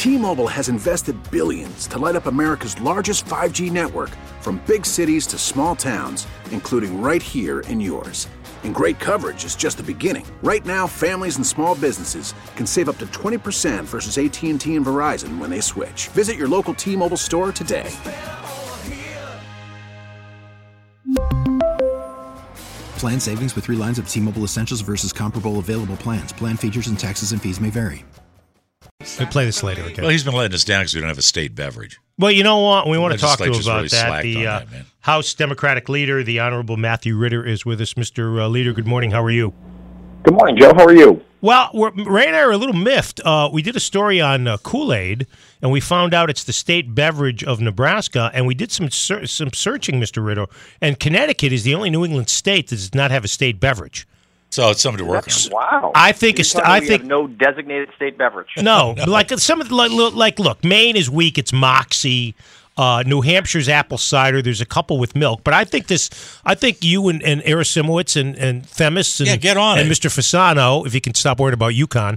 T-Mobile has invested billions to light up America's largest 5G network, from big cities to small towns, including right here in yours. And great coverage is just the beginning. Right now, families and small businesses can save up to 20% versus AT&T and Verizon when they switch. Visit your local T-Mobile store today. Plan savings with 3 lines of T-Mobile Essentials versus comparable available plans. Plan features and taxes and fees may vary. We'll play this later again. Well, he's been letting us down because we don't have a state beverage. Well, you know what? We want to talk to him about really that. The House Democratic leader, the Honorable Matthew Ritter, is with us. Mr. Leader, good morning. How are you? Good morning, Joe. How are you? Well, Ray and I are a little miffed. We did a story on Kool-Aid, and we found out it's the state beverage of Nebraska, and we did some searching, Mr. Ritter, and Connecticut is the only New England state that does not have a state beverage. So it's something to work on. Wow! I think we have no designated state beverage. No, like some of look, Maine is weak. It's Moxie. New Hampshire's apple cider. There's a couple with milk, but I think you and Arasimowicz and Themis and get on and it. Mr. Fasano, if you can stop worrying about UConn,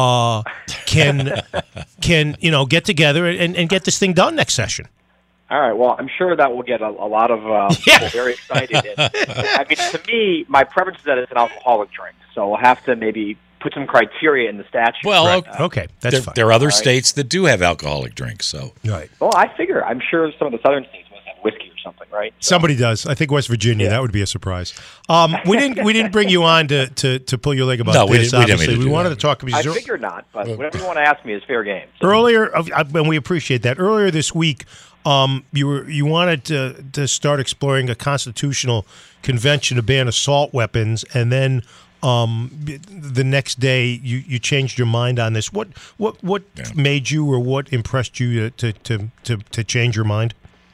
can get together and get this thing done next session. All right. Well, I'm sure that will get a lot of people very excited. I mean, to me, my preference is that it's an alcoholic drink, so we'll have to maybe put some criteria in the statute. Well, okay, that's fine. There are other states that do have alcoholic drinks, so right. Well, I'm sure some of the southern states must have whiskey or something, right? So. Somebody does. I think West Virginia. That would be a surprise. We didn't bring you on to pull your leg about this. Obviously, we wanted to talk. I figured not, but whatever you want to ask me is fair game. So. Earlier, and we appreciate that. Earlier this week, you wanted to start exploring a constitutional convention to ban assault weapons, and then the next day you changed your mind on this. What made you, or what impressed you to change your mind?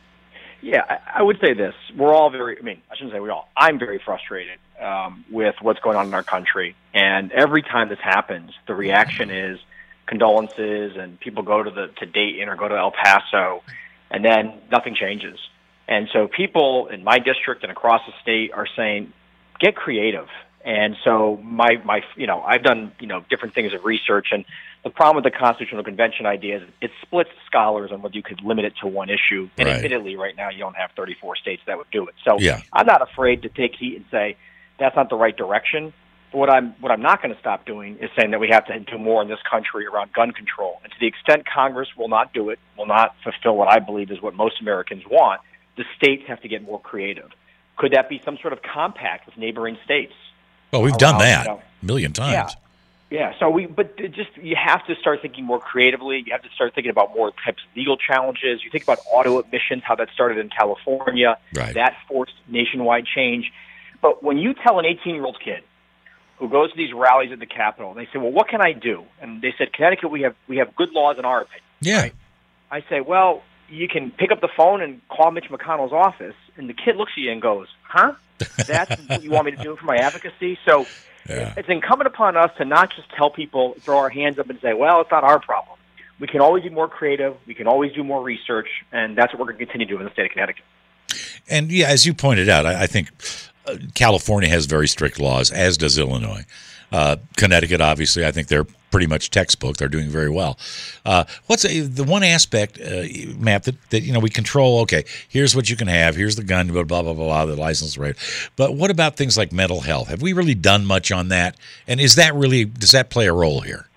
Yeah, I would say this. We're all I shouldn't say we all. I'm very frustrated with what's going on in our country, and every time this happens, the reaction is condolences, and people go to Dayton or go to El Paso, and then nothing changes. And so people in my district and across the state are saying, get creative. And so I've done, different things of research, and the problem with the Constitutional Convention idea is it splits scholars on whether you could limit it to one issue. And admittedly, right now, you don't have 34 states that would do it. So I'm not afraid to take heat and say that's not the right direction. But what I'm not going to stop doing is saying that we have to do more in this country around gun control. And to the extent Congress will not do it, will not fulfill what I believe is what most Americans want, the states have to get more creative. Could that be some sort of compact with neighboring states? Well, we've done that a million times. Yeah. So you have to start thinking more creatively. You have to start thinking about more types of legal challenges. You think about auto emissions, how that started in California. Right. That forced nationwide change. But when you tell an 18-year-old kid who goes to these rallies at the Capitol, and they say, well, what can I do? And they said, Connecticut, we have good laws in our opinion. Yeah. Right? I say, well, you can pick up the phone and call Mitch McConnell's office, and the kid looks at you and goes, huh? That's what you want me to do for my advocacy? So it's incumbent upon us to not just tell people, throw our hands up and say, well, it's not our problem. We can always be more creative. We can always do more research, and that's what we're going to continue to do in the state of Connecticut. And, as you pointed out, I think California has very strict laws, as does Illinois. Connecticut, obviously, I think they're pretty much textbook. They're doing very well. What's the one aspect, Matt, that we control? Okay, here's what you can have. Here's the gun, blah, blah, blah, blah, the license rate. But what about things like mental health? Have we really done much on that? And does that play a role here?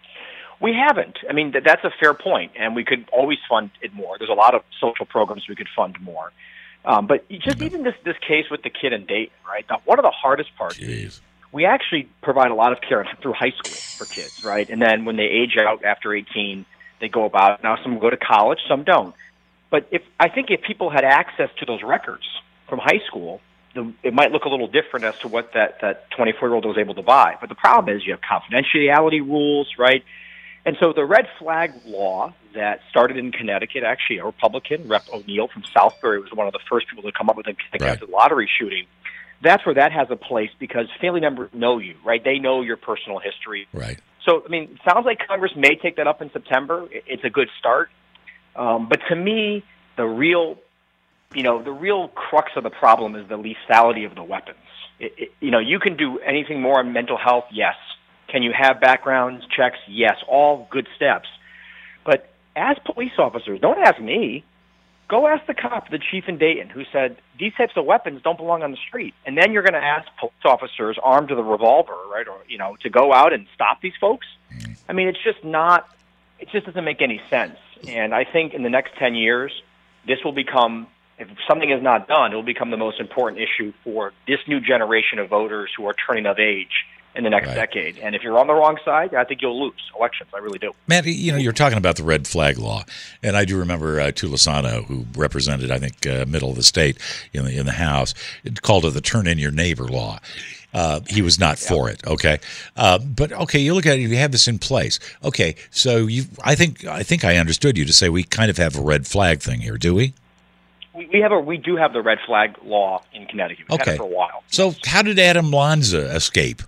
We haven't. I mean, that's a fair point, and we could always fund it more. There's a lot of social programs we could fund more. But even this case with the kid in Dayton, right? One of the hardest parts is we actually provide a lot of care through high school for kids, right? And then when they age out after 18, they go about it. Now, some go to college, some don't. But I think if people had access to those records from high school, it might look a little different as to what that 24-year-old was able to buy. But the problem is you have confidentiality rules, right? And so the red flag law that started in Connecticut, actually a Republican, Rep. O'Neill from Southbury, was one of the first people to come up with it after the lottery shooting. That's where that has a place because family members know you, right? They know your personal history. Right. So, I mean, it sounds like Congress may take that up in September. It's a good start. But to me, the real crux of the problem is the lethality of the weapons. You can do anything more on mental health, yes. Can you have background checks? Yes. All good steps. But as police officers, don't ask me. Go ask the cop, the chief in Dayton, who said these types of weapons don't belong on the street. And then you're going to ask police officers armed with a revolver, right, or to go out and stop these folks. I mean, it's just not. It just doesn't make any sense. And I think in the next 10 years, this will become, if something is not done, it will become the most important issue for this new generation of voters who are turning of age in the next decade. And if you're on the wrong side, I think you'll lose elections. I really do. Matt, you're talking about the red flag law, and I do remember Tulisano, who represented, I think, middle of the state in the House, called it the turn in your neighbor law. He was not for it. Okay, but okay, you look at it. You have this in place. Okay, so I think I understood you to say we kind of have a red flag thing here. Do we? We do have the red flag law in Connecticut. We've had it for a while. So how did Adam Lanza escape?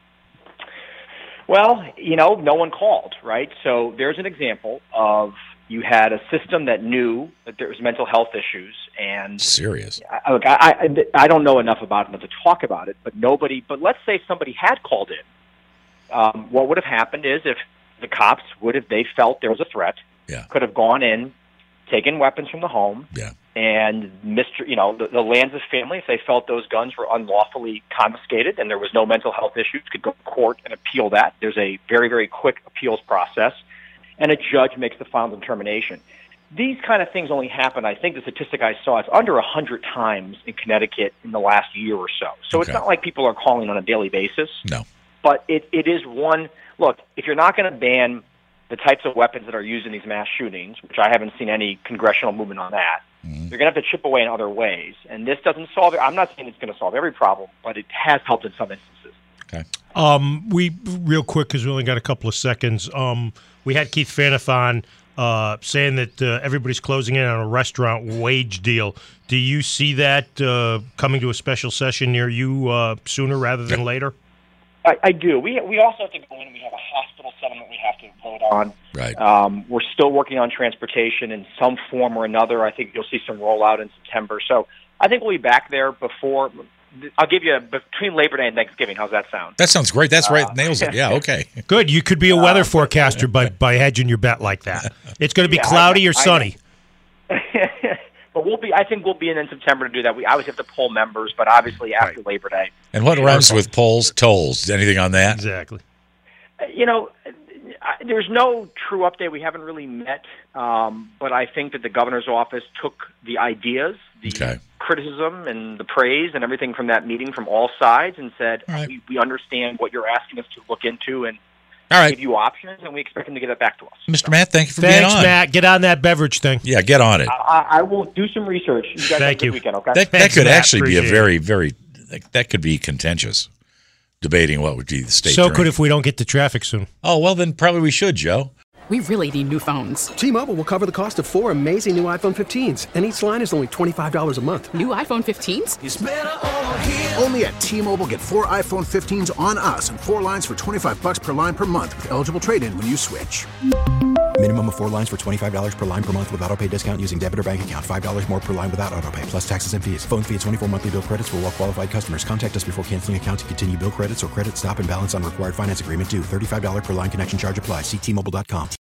Well, no one called, right? So there's an example of you had a system that knew that there was mental health issues and serious. Look, I don't know enough about it to talk about it, but let's say somebody had called in. What would have happened is if the cops if they felt there was a threat, could have gone in, taken weapons from the home, and the Lanza family, if they felt those guns were unlawfully confiscated and there was no mental health issues, could go to court and appeal that. There's a very, very quick appeals process, and a judge makes the final determination. These kind of things only happen, I think the statistic I saw, it's under 100 times in Connecticut in the last year or so. So It's not like people are calling on a daily basis. No. But it is one, look, if you're not going to ban the types of weapons that are used in these mass shootings, which I haven't seen any congressional movement on that, you're going to have to chip away in other ways. And this doesn't solve it. I'm not saying it's going to solve every problem, but it has helped in some instances. Okay. We real quick, because we only got a couple of seconds. We had Keith Phaneuf on saying that everybody's closing in on a restaurant wage deal. Do you see that coming to a special session near you sooner rather than later? I do. We also have to go in and we have a hospital settlement we have to vote on. Right. We're still working on transportation in some form or another. I think you'll see some rollout in September. So I think we'll be back there before. I'll give you between Labor Day and Thanksgiving. How's that sound? That sounds great. That's right. Nails it. Yeah, okay. Good. You could be a weather forecaster by hedging your bet like that. It's going to be cloudy or sunny. But I think we'll be in September to do that. We obviously have to poll members, but obviously after Labor Day. And what rhymes with polls? Tolls. Anything on that? Exactly. There's no true update. We haven't really met, but I think that the governor's office took the ideas, the criticism and the praise and everything from that meeting from all sides and said, we understand what you're asking us to look into and give you options, and we expect them to get it back to us. Mr. Matt, thank you for being on. Thanks, Matt. Get on that beverage thing. Yeah, get on it. I will do some research. You guys have a good weekend, okay? That could actually be a very, very, that could be contentious, debating what would be the state. So could if we don't get to traffic soon. Oh, well, then probably we should, Joe. We really need new phones. T-Mobile will cover the cost of 4 amazing new iPhone 15s, and each line is only $25 a month. New iPhone 15s? It's better over here. Only at T-Mobile, get 4 iPhone 15s on us and 4 lines for $25 per line per month with eligible trade-in when you switch. Minimum of 4 lines for $25 per line per month with autopay discount using debit or bank account. $5 more per line without autopay, plus taxes and fees. Phone fee at 24 monthly bill credits for well-qualified customers. Contact us before canceling account to continue bill credits or credit stop and balance on required finance agreement due. $35 per line connection charge applies. See T-Mobile.com.